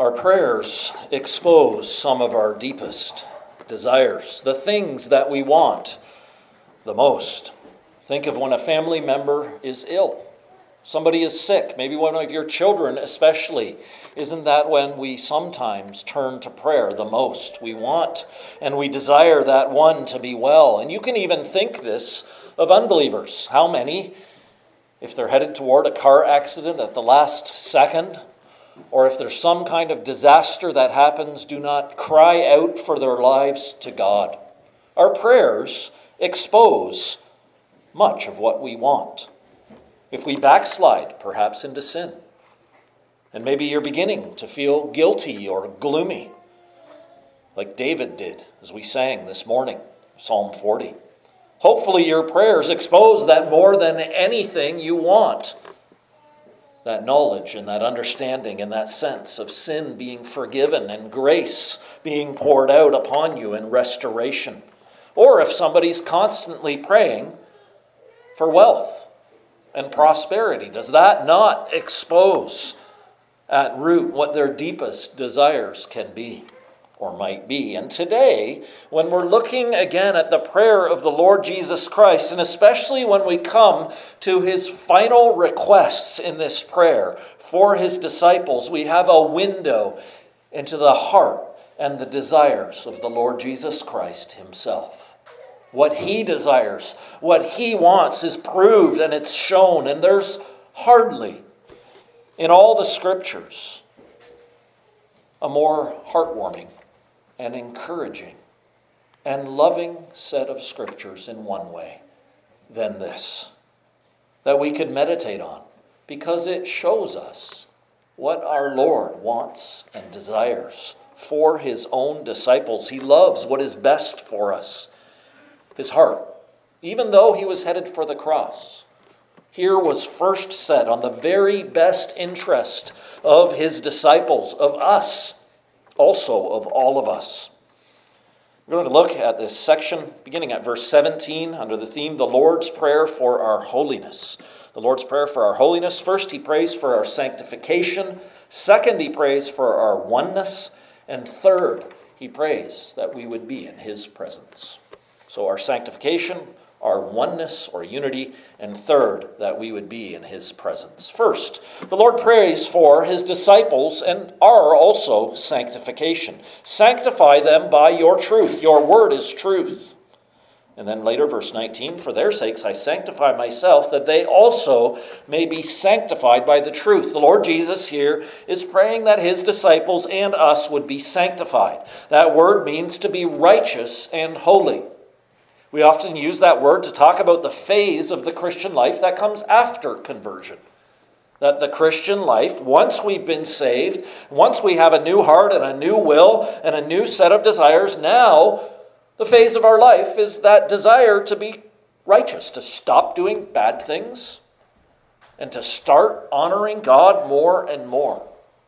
Our prayers expose some of our deepest desires, the things that we want the most. Think of when a family member is ill. Somebody is sick, maybe one of your children especially. Isn't that when we sometimes turn to prayer the most? We want and we desire that one to be well. And you can even think this of unbelievers. How many, if they're headed toward a car accident at the last second, or if there's some kind of disaster that happens, do not cry out for their lives to God? Our prayers expose much of what we want. If we backslide, perhaps into sin, and maybe you're beginning to feel guilty or gloomy, like David did as we sang this morning, Psalm 40. Hopefully your prayers expose that more than anything you want. That knowledge and that understanding and that sense of sin being forgiven and grace being poured out upon you in restoration. Or if somebody's constantly praying for wealth and prosperity, does that not expose at root what their deepest desires can be or might be? And today, when we're looking again at the prayer of the Lord Jesus Christ, and especially when we come to his final requests in this prayer for his disciples, we have a window into the heart and the desires of the Lord Jesus Christ himself. What he desires, what he wants is proved and it's shown. And there's hardly in all the scriptures a more heartwarming and encouraging and loving set of scriptures in one way than this, that we could meditate on, because it shows us what our Lord wants and desires for his own disciples. He loves what is best for us. His heart, even though he was headed for the cross, here was first set on the very best interest of his disciples, of us, also of all of us. We're going to look at this section beginning at verse 17 under the theme, the Lord's Prayer for our holiness. The Lord's Prayer for our holiness. First, he prays for our sanctification. Second, he prays for our oneness. And third, he prays that we would be in his presence. So our sanctification, our oneness or unity, and third, that we would be in his presence. First, the Lord prays for his disciples and our also sanctification. Sanctify them by your truth. Your word is truth. And then later, verse 19, for their sakes I sanctify myself, that they also may be sanctified by the truth. The Lord Jesus here is praying that his disciples and us would be sanctified. That word means to be righteous and holy. We often use that word to talk about the phase of the Christian life that comes after conversion. That the Christian life, once we've been saved, once we have a new heart and a new will and a new set of desires, now the phase of our life is that desire to be righteous, to stop doing bad things, and to start honoring God more and more.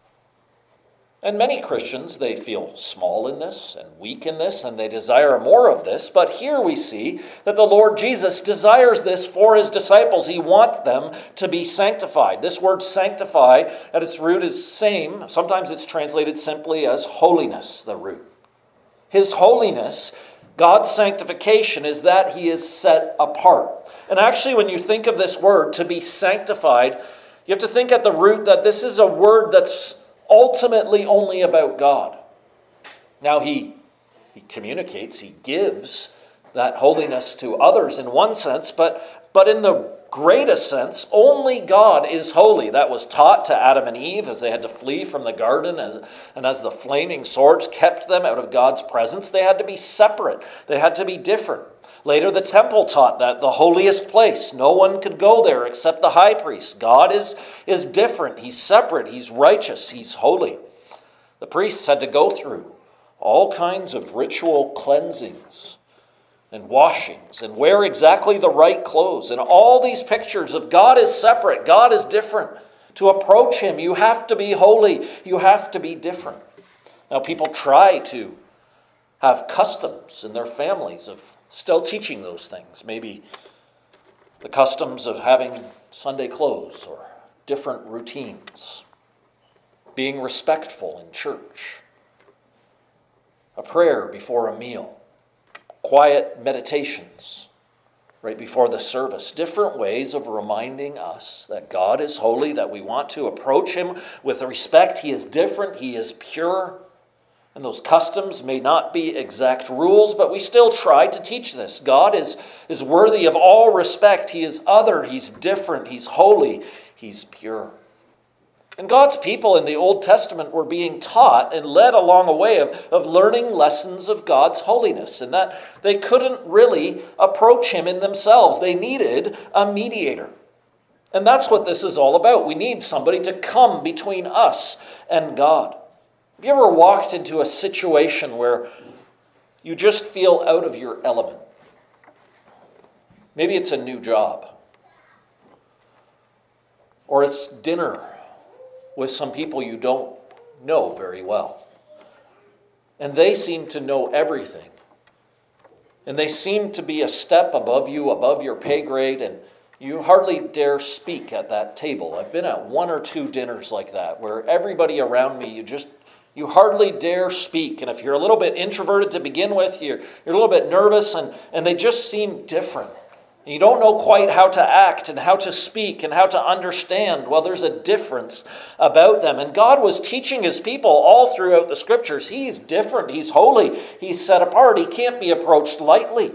And many Christians, they feel small in this and weak in this, and they desire more of this. But here we see that the Lord Jesus desires this for his disciples. He wants them to be sanctified. This word sanctify at its root is same. Sometimes it's translated simply as holiness, the root. His holiness, God's sanctification, is that he is set apart. And actually, when you think of this word, to be sanctified, you have to think at the root that this is a word that's ultimately only about God. Now he communicates, he gives that holiness to others in one sense, but in the greatest sense, only God is holy. That was taught to Adam and Eve as they had to flee from the garden, and as the flaming swords kept them out of God's presence, they had to be separate. They had to be different. Later, the temple taught that the holiest place, no one could go there except the high priest. God is different. He's separate. He's righteous. He's holy. The priests had to go through all kinds of ritual cleansings and washings and wear exactly the right clothes. And all these pictures of God is separate. God is different. To approach him, you have to be holy. You have to be different. Now, people try to have customs in their families of still teaching those things. Maybe the customs of having Sunday clothes or different routines. being respectful in church, a prayer before a meal, quiet meditations right before the service, different ways of reminding us that God is holy, that we want to approach him with respect. He is different, he is pure, and those customs may not be exact rules, but we still try to teach this. God is worthy of all respect. He is other, he's different, he's holy, he's pure. And God's people in the Old Testament were being taught and led along a way of learning lessons of God's holiness, and that they couldn't really approach him in themselves. They needed a mediator. And that's what this is all about. We need somebody to come between us and God. Have you ever walked into a situation where you just feel out of your element? Maybe it's a new job, or it's dinner with some people you don't know very well. And they seem to know everything. And they seem to be a step above you, above your pay grade, and you hardly dare speak at that table. I've been at one or two dinners like that, where everybody around me, you hardly dare speak. And if you're a little bit introverted to begin with, you're a little bit nervous, and they just seem different. You don't know quite how to act and how to speak and how to understand. Well, there's a difference about them. And God was teaching his people all throughout the scriptures. He's different. He's holy. He's set apart. He can't be approached lightly.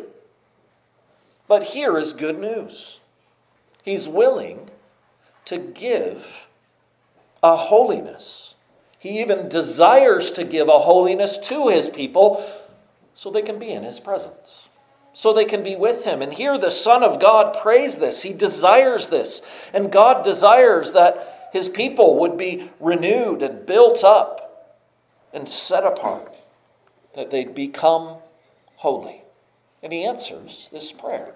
But here is good news. He's willing to give a holiness. He even desires to give a holiness to his people so they can be in his presence, so they can be with him. And here the Son of God prays this. He desires this. And God desires that his people would be renewed and built up and set apart, that they'd become holy. And he answers this prayer.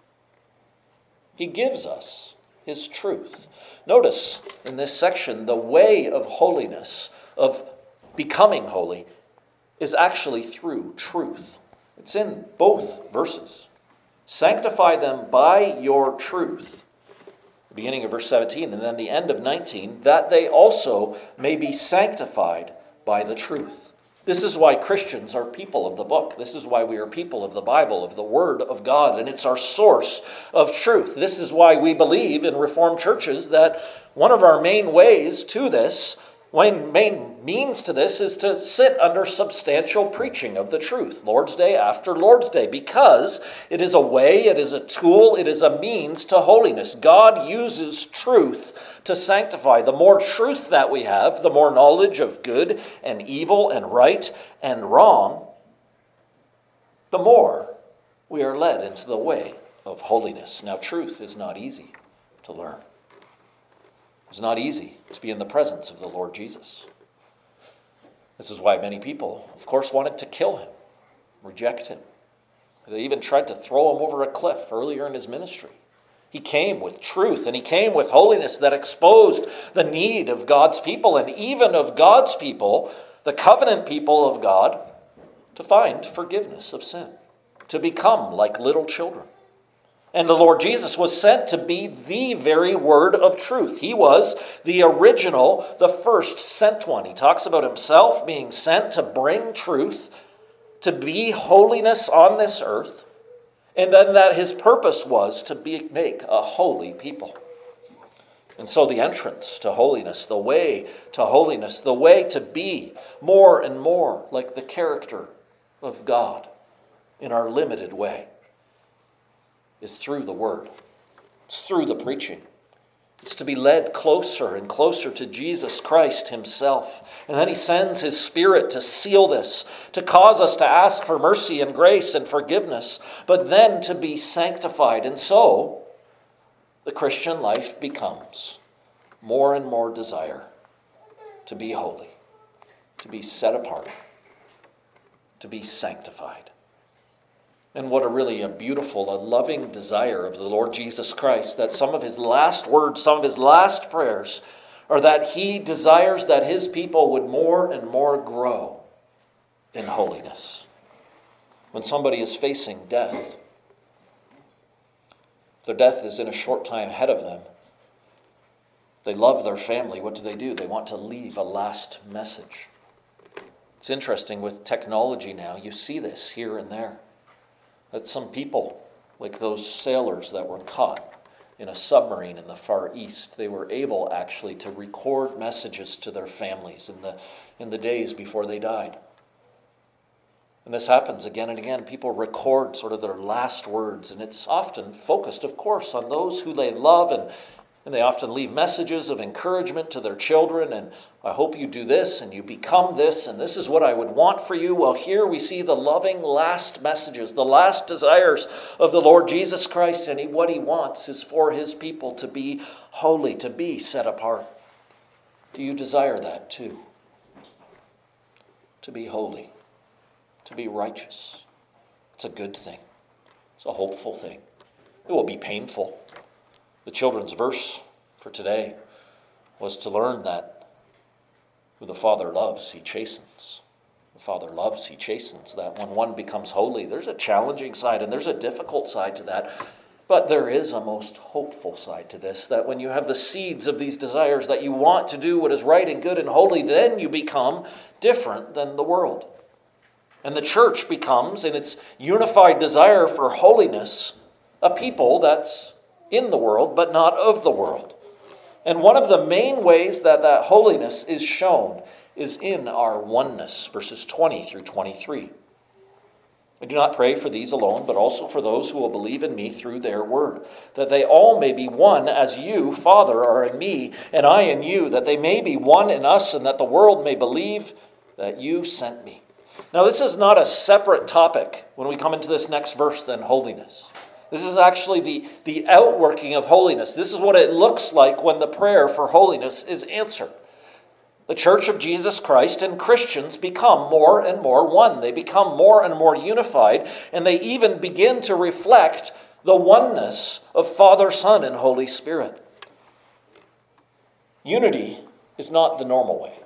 He gives us his truth. Notice in this section, the way of holiness, of becoming holy, is actually through truth. It's in both verses. Sanctify them by your truth. The beginning of verse 17 and then the end of 19, that they also may be sanctified by the truth. This is why Christians are people of the book. This is why we are people of the Bible, of the Word of God, and it's our source of truth. This is why we believe in Reformed churches that one of our main ways to this, one main means to this, is to sit under substantial preaching of the truth, Lord's Day after Lord's Day, because it is a way, it is a tool, it is a means to holiness. God uses truth to sanctify. The more truth that we have, the more knowledge of good and evil and right and wrong, the more we are led into the way of holiness. Now, truth is not easy to learn. It's not easy to be in the presence of the Lord Jesus. This is why many people, of course, wanted to kill him, reject him. They even tried to throw him over a cliff earlier in his ministry. He came with truth, and he came with holiness that exposed the need of God's people, and even of God's people, the covenant people of God, to find forgiveness of sin, to become like little children. And the Lord Jesus was sent to be the very word of truth. He was the original, the first sent one. He talks about himself being sent to bring truth, to be holiness on this earth, and then that his purpose was to make a holy people. And so the entrance to holiness, the way to holiness, the way to be more and more like the character of God in our limited way, is through the word. It's through the preaching. It's to be led closer and closer to Jesus Christ himself. And then he sends his Spirit to seal this, to cause us to ask for mercy and grace and forgiveness, but then to be sanctified. And so, the Christian life becomes more and more desire to be holy, to be set apart, to be sanctified. And what a beautiful and loving desire of the Lord Jesus Christ, that some of his last words, some of his last prayers, are that he desires that his people would more and more grow in holiness. When somebody is facing death, if their death is in a short time ahead of them, They love their family. What do? They want to leave a last message. It's interesting with technology now. You see this here and there. That some people, like those sailors that were caught in a submarine in the Far East, they were able actually to record messages to their families in the days before they died. And this happens again and again. People record sort of their last words, and it's often focused, of course, on those who they love, and they often leave messages of encouragement to their children, and I hope you do this, and you become this, and this is what I would want for you. Well, here we see the loving last messages, the last desires of the Lord Jesus Christ, and what he wants is for his people to be holy, to be set apart. Do you desire that too? To be holy, to be righteous. It's a good thing. It's a hopeful thing. It will be painful. The children's verse for today was to learn that who the Father loves, he chastens. The Father loves, he chastens. That when one becomes holy, there's a challenging side and there's a difficult side to that. But there is a most hopeful side to this, that when you have the seeds of these desires that you want to do what is right and good and holy, then you become different than the world. And the church becomes, in its unified desire for holiness, a people that's in the world, but not of the world. And one of the main ways that holiness is shown is in our oneness, verses 20 through 23. I do not pray for these alone, but also for those who will believe in me through their word, that they all may be one as you, Father, are in me, and I in you, that they may be one in us, and that the world may believe that you sent me. Now, this is not a separate topic when we come into this next verse than holiness. This is actually the outworking of holiness. This is what it looks like when the prayer for holiness is answered. The Church of Jesus Christ and Christians become more and more one. They become more and more unified, and they even begin to reflect the oneness of Father, Son, and Holy Spirit. Unity is not the normal way.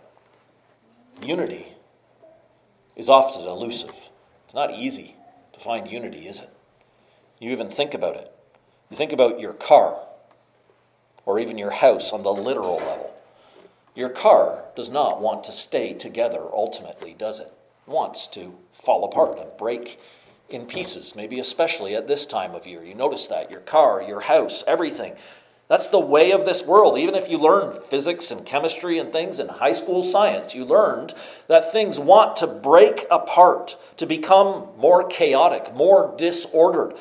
Unity is often elusive. It's not easy to find unity, is it? You even think about it. You think about your car, or even your house on the literal level. Your car does not want to stay together ultimately, does it? It wants to fall apart and break in pieces, maybe especially at this time of year. You notice that. Your car, your house, everything. That's the way of this world. Even if you learn physics and chemistry and things in high school science, you learned that things want to break apart, to become more chaotic, more disordered.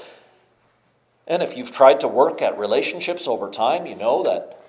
And if you've tried to work at relationships over time, you know that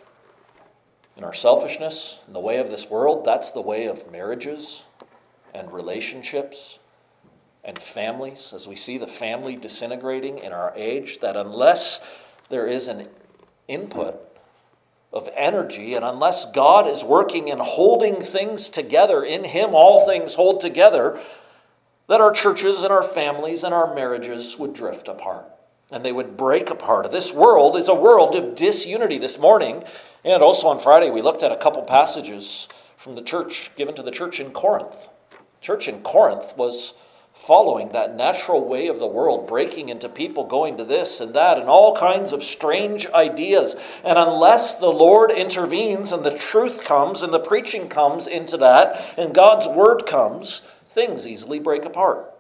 in our selfishness, in the way of this world, that's the way of marriages and relationships and families. As we see the family disintegrating in our age, that unless there is an input of energy, and unless God is working in holding things together, in him all things hold together, that our churches and our families and our marriages would drift apart. And they would break apart. This world is a world of disunity. This morning, and also on Friday, we looked at a couple passages from the church, given to the church in Corinth. The church in Corinth was following that natural way of the world, breaking into people going to this and that, and all kinds of strange ideas. And unless the Lord intervenes and the truth comes and the preaching comes into that, and God's word comes, things easily break apart.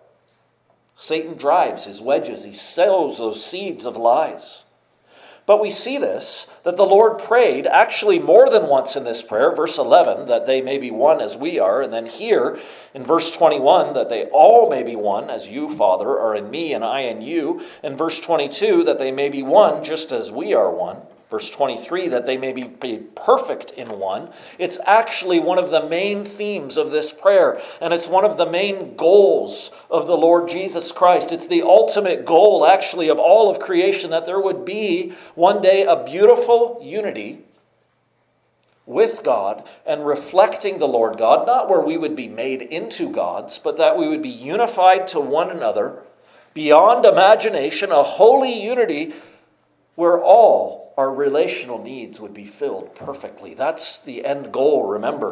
Satan drives his wedges. He sows those seeds of lies. But we see this, that the Lord prayed actually more than once in this prayer. Verse 11, that they may be one as we are. And then here in verse 21, that they all may be one as you, Father, are in me and I in you. And verse 22, that they may be one just as we are one. Verse 23, that they may be perfect in one. It's actually one of the main themes of this prayer, and it's one of the main goals of the Lord Jesus Christ. It's the ultimate goal, actually, of all of creation, that there would be one day a beautiful unity with God and reflecting the Lord God, not where we would be made into gods, but that we would be unified to one another beyond imagination, a holy unity where all our relational needs would be filled perfectly. That's the end goal, remember.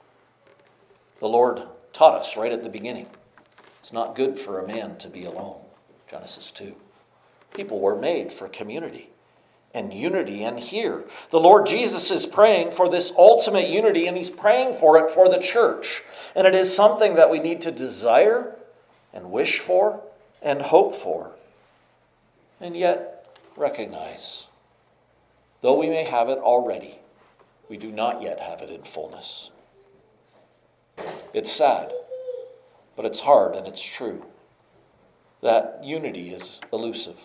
The Lord taught us right at the beginning. It's not good for a man to be alone. Genesis 2. People were made for community. and unity. And here, the Lord Jesus is praying for this ultimate unity, and he's praying for it for the church. And it is something that we need to desire and wish for and hope for, and yet recognize, though we may have it already, we do not yet have it in fullness. It's sad, but it's hard and it's true that unity is elusive.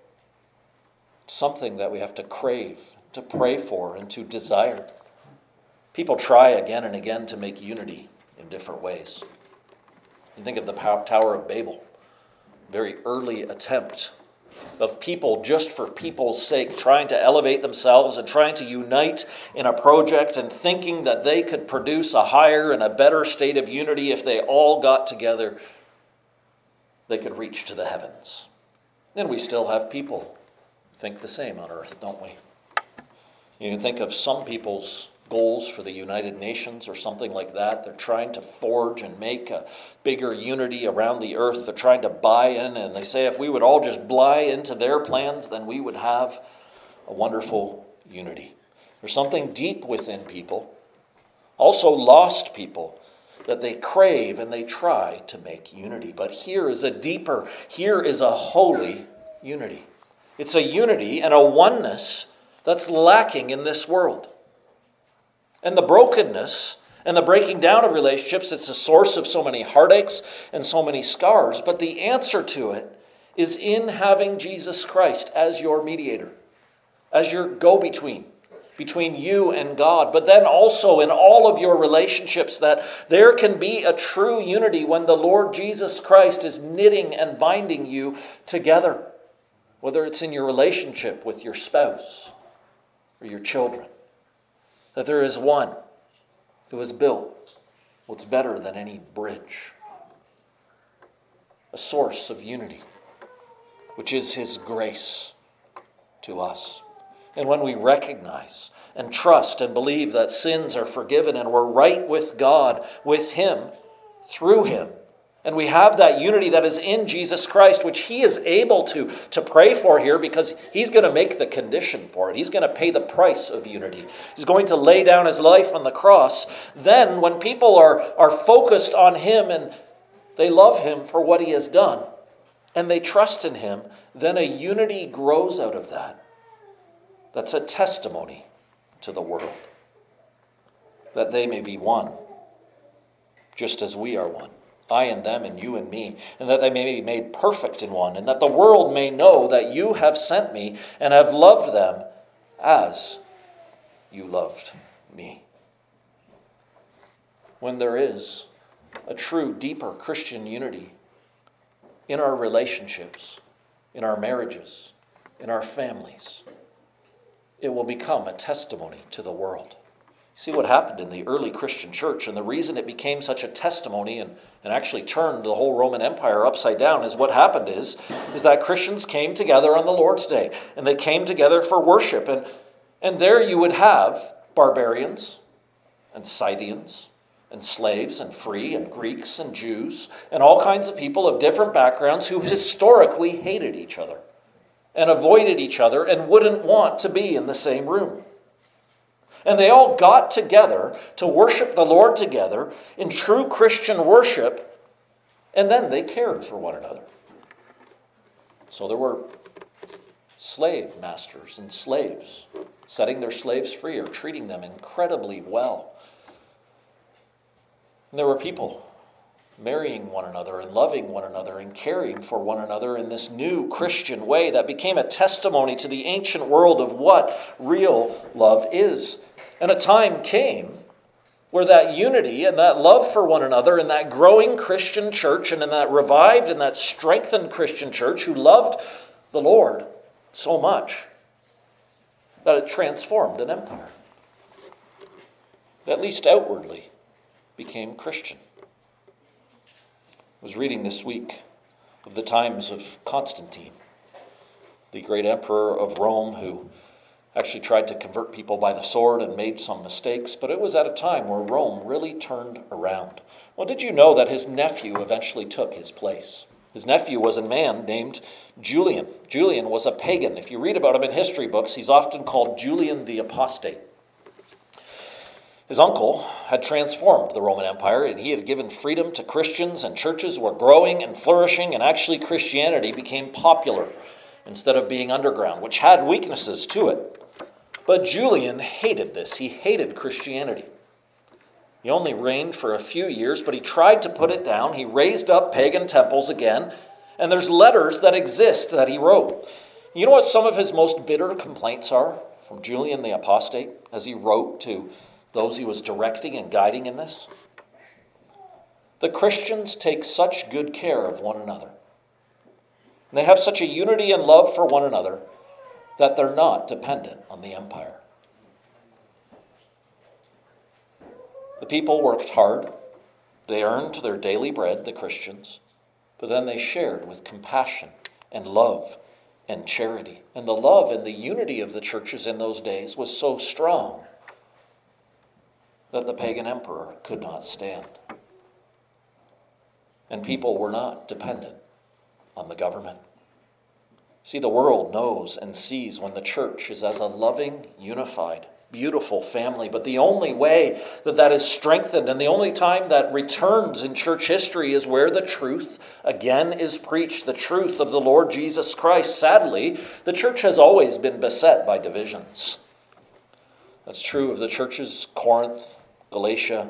It's something that we have to crave, to pray for, and to desire. People try again and again to make unity in different ways. You think of the Tower of Babel, very early attempt of people just for people's sake trying to elevate themselves and trying to unite in a project and thinking that they could produce a higher and a better state of unity if they all got together. They could reach to the heavens. And we still have people think the same on earth, don't we? You can think of some people's goals for the United Nations or something like that. They're trying to forge and make a bigger unity around the earth. They're trying to buy in, and they say if we would all just buy into their plans, then we would have a wonderful unity. There's something deep within people, also lost people, that they crave and they try to make unity. But here is a holy unity. It's a unity and a oneness that's lacking in this world. And the brokenness and the breaking down of relationships, it's a source of so many heartaches and so many scars. But the answer to it is in having Jesus Christ as your mediator, as your go-between, between you and God. But then also in all of your relationships, that there can be a true unity when the Lord Jesus Christ is knitting and binding you together. Whether it's in your relationship with your spouse or your children. That there is one who has built what's better than any bridge. A source of unity, which is His grace to us. And when we recognize and trust and believe that sins are forgiven and we're right with God, with Him, through Him, and we have that unity that is in Jesus Christ, which He is able to pray for here because He's going to make the condition for it. He's going to pay the price of unity. He's going to lay down His life on the cross. Then when people are focused on Him and they love Him for what He has done and they trust in Him, then a unity grows out of that. That's a testimony to the world. That they may be one, just as we are one. I and them and you and me, and that they may be made perfect in one, and that the world may know that you have sent me and have loved them as you loved me. When there is a true, deeper Christian unity in our relationships, in our marriages, in our families, it will become a testimony to the world. See what happened in the early Christian church, and the reason it became such a testimony and actually turned the whole Roman Empire upside down is what happened is that Christians came together on the Lord's Day, and they came together for worship. And there you would have barbarians and Scythians and slaves and free and Greeks and Jews and all kinds of people of different backgrounds who historically hated each other and avoided each other and wouldn't want to be in the same room. And they all got together to worship the Lord together in true Christian worship, and then they cared for one another. So there were slave masters and slaves, setting their slaves free or treating them incredibly well. And there were people marrying one another and loving one another and caring for one another in this new Christian way that became a testimony to the ancient world of what real love is. And a time came where that unity and that love for one another and that growing Christian church and in that revived and that strengthened Christian church who loved the Lord so much that it transformed an empire. At least outwardly became Christian. I was reading this week of the times of Constantine, the great emperor of Rome who actually tried to convert people by the sword and made some mistakes, but it was at a time where Rome really turned around. Well, did you know that his nephew eventually took his place? His nephew was a man named Julian. Julian was a pagan. If you read about him in history books, he's often called Julian the Apostate. His uncle had transformed the Roman Empire, and he had given freedom to Christians, and churches were growing and flourishing, and actually Christianity became popular instead of being underground, which had weaknesses to it. But Julian hated this. He hated Christianity. He only reigned for a few years, but he tried to put it down. He raised up pagan temples again, and there's letters that exist that he wrote. You know what some of his most bitter complaints are from Julian the Apostate as he wrote to those he was directing and guiding in this? The Christians take such good care of one another. And they have such a unity and love for one another that they're not dependent on the empire. The people worked hard. They earned their daily bread, the Christians, but then they shared with compassion and love and charity. And the love and the unity of the churches in those days was so strong that the pagan emperor could not stand. And people were not dependent on the government. See, the world knows and sees when the church is as a loving, unified, beautiful family. But the only way that that is strengthened and the only time that returns in church history is where the truth again is preached, the truth of the Lord Jesus Christ. Sadly, the church has always been beset by divisions. That's true of the churches, Corinth, Galatia,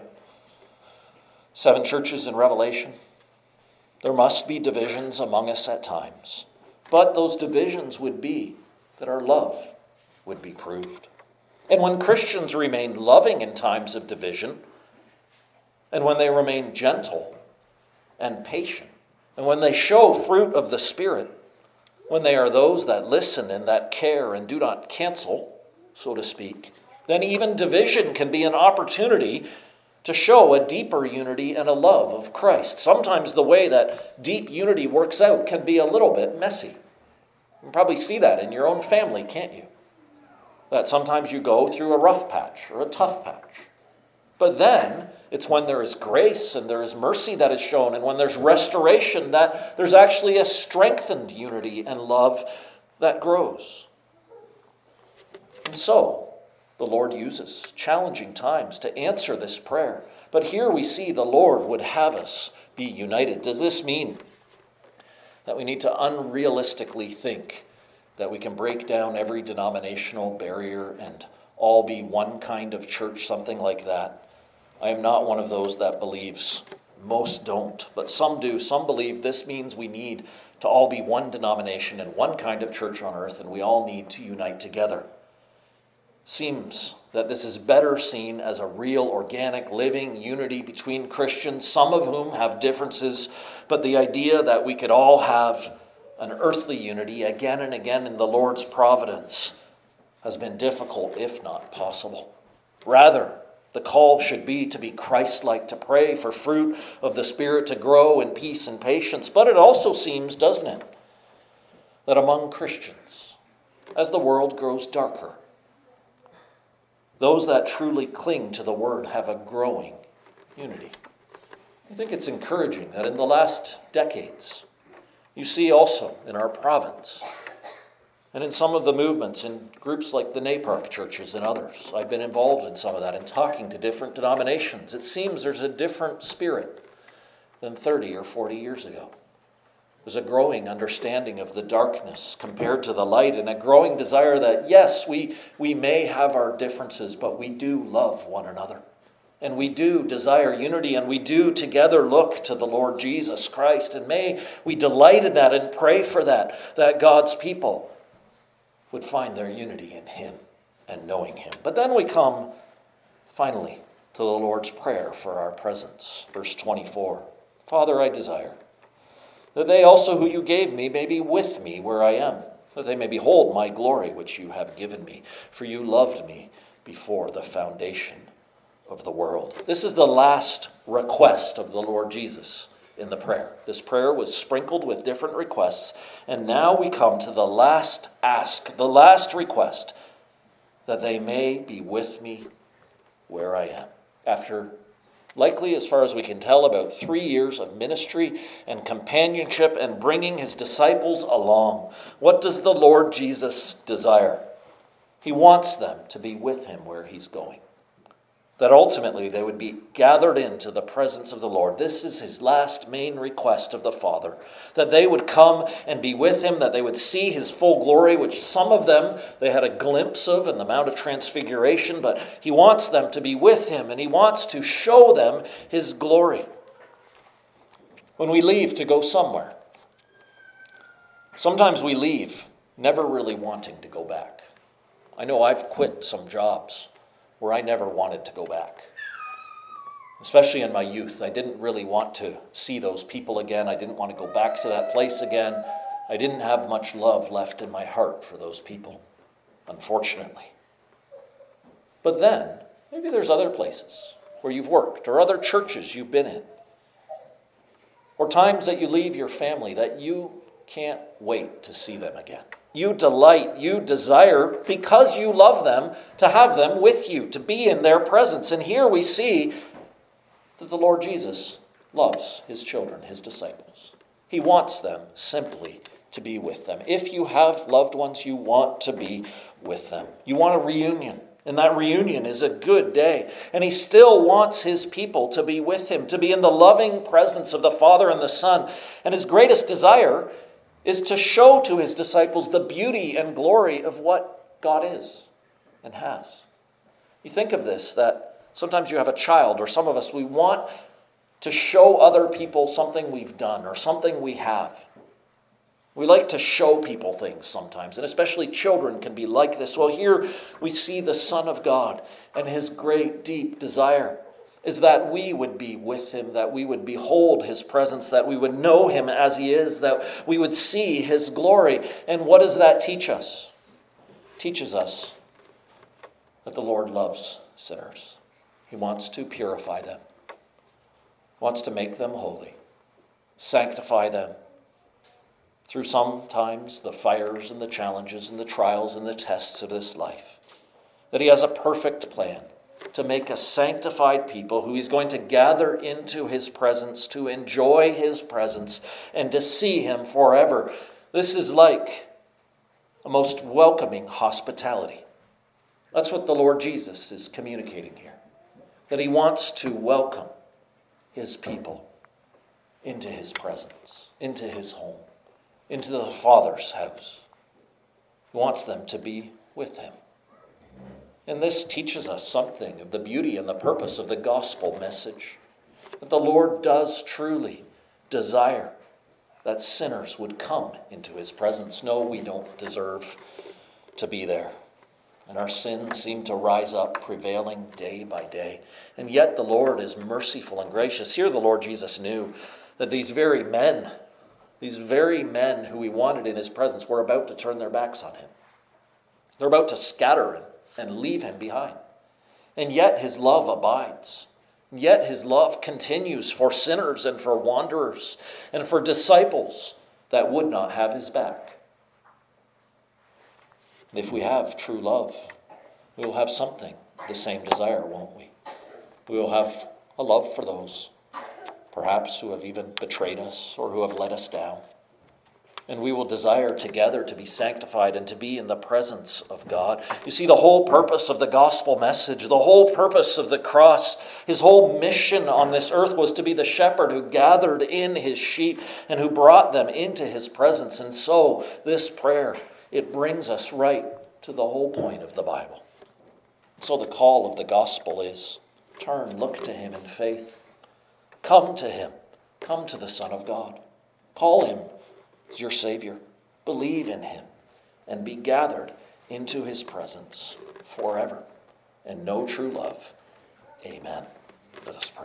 7 churches in Revelation. There must be divisions among us at times. But those divisions would be that our love would be proved. And when Christians remain loving in times of division, and when they remain gentle and patient, and when they show fruit of the Spirit, when they are those that listen and that care and do not cancel, so to speak, then even division can be an opportunity to show a deeper unity and a love of Christ. Sometimes the way that deep unity works out can be a little bit messy. You can probably see that in your own family, can't you? That sometimes you go through a rough patch or a tough patch. But then it's when there is grace and there is mercy that is shown, and when there's restoration, that there's actually a strengthened unity and love that grows. And so, the Lord uses challenging times to answer this prayer. But here we see the Lord would have us be united. Does this mean that we need to unrealistically think that we can break down every denominational barrier and all be one kind of church, something like that? I am not one of those that believes. Most don't, but some do. Some believe this means we need to all be one denomination and one kind of church on earth, and we all need to unite together. Seems that this is better seen as a real, organic, living unity between Christians, some of whom have differences, but the idea that we could all have an earthly unity again and again in the Lord's providence has been difficult, if not possible. Rather, the call should be to be Christ-like, to pray for fruit of the Spirit to grow in peace and patience. But it also seems, doesn't it, that among Christians, as the world grows darker, those that truly cling to the Word have a growing unity. I think it's encouraging that in the last decades, you see also in our province, and in some of the movements in groups like the NAPARC churches and others, I've been involved in some of that and talking to different denominations. It seems there's a different spirit than 30 or 40 years ago. There's a growing understanding of the darkness compared to the light, and a growing desire that, yes, we may have our differences, but we do love one another. And we do desire unity, and we do together look to the Lord Jesus Christ. And may we delight in that and pray for that God's people would find their unity in Him and knowing Him. But then we come, finally, to the Lord's Prayer for our presence. Verse 24, Father, I desire that they also who you gave me may be with me where I am, that they may behold my glory which you have given me, for you loved me before the foundation of the world. This is the last request of the Lord Jesus in the prayer. This prayer was sprinkled with different requests, and now we come to the last ask, the last request, that they may be with me where I am. After Likely, as far as we can tell, about 3 years of ministry and companionship and bringing his disciples along. What does the Lord Jesus desire? He wants them to be with him where he's going. That ultimately they would be gathered into the presence of the Lord. This is his last main request of the Father. That they would come and be with him, that they would see his full glory, which some of them they had a glimpse of in the Mount of Transfiguration, but he wants them to be with him, and he wants to show them his glory. When we leave to go somewhere, sometimes we leave never really wanting to go back. I know I've quit some jobs where I never wanted to go back. Especially in my youth, I didn't really want to see those people again. I didn't want to go back to that place again. I didn't have much love left in my heart for those people, unfortunately. But then, maybe there's other places where you've worked, or other churches you've been in, or times that you leave your family that you can't wait to see them again. You delight, you desire, because you love them, to have them with you, to be in their presence. And here we see that the Lord Jesus loves his children, his disciples. He wants them simply to be with them. If you have loved ones, you want to be with them. You want a reunion, and that reunion is a good day. And he still wants his people to be with him, to be in the loving presence of the Father and the Son. And his greatest desire is to show to his disciples the beauty and glory of what God is and has. You think of this, that sometimes you have a child, or some of us, we want to show other people something we've done or something we have. We like to show people things sometimes, and especially children can be like this. Well, here we see the Son of God, and his great, deep desire is that we would be with him, that we would behold his presence, that we would know him as he is, that we would see his glory. And what does that teach us? It teaches us that the Lord loves sinners. He wants to purify them, wants to make them holy, sanctify them through sometimes the fires and the challenges and the trials and the tests of this life. That he has a perfect plan to make a sanctified people who he's going to gather into his presence, to enjoy his presence, and to see him forever. This is like a most welcoming hospitality. That's what the Lord Jesus is communicating here. That he wants to welcome his people into his presence, into his home, into the Father's house. He wants them to be with him. And this teaches us something of the beauty and the purpose of the gospel message. That the Lord does truly desire that sinners would come into his presence. No, we don't deserve to be there. And our sins seem to rise up, prevailing day by day. And yet the Lord is merciful and gracious. Here the Lord Jesus knew that these very men who he wanted in his presence, were about to turn their backs on him. They're about to scatter him and leave him behind. And yet his love abides. Yet his love continues for sinners and for wanderers and for disciples that would not have his back. If we have true love, we will have something, the same desire, won't we? We will have a love for those, perhaps who have even betrayed us or who have let us down. And we will desire together to be sanctified and to be in the presence of God. You see, the whole purpose of the gospel message, the whole purpose of the cross, his whole mission on this earth was to be the shepherd who gathered in his sheep and who brought them into his presence. And so this prayer, it brings us right to the whole point of the Bible. So the call of the gospel is, turn, look to him in faith. Come to him. Come to the Son of God. Call him as your Savior. Believe in him and be gathered into his presence forever and know true love. Amen. Let us pray.